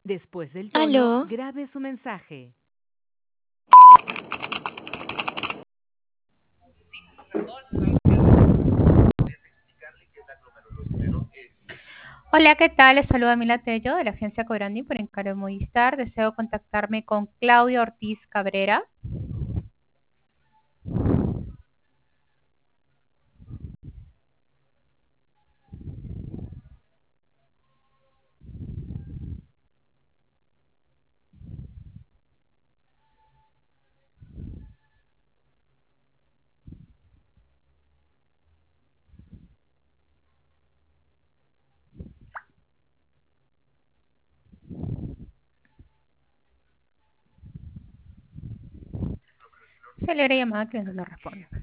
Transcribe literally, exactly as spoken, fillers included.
Después del tono, Aló. grabe su mensaje. Hola, ¿qué tal? Les saluda Mila Tello de la agencia Cobrandi por encargo de Movistar. Deseo contactarme con Claudia Ortiz Cabrera. Celebre llamada que no responde.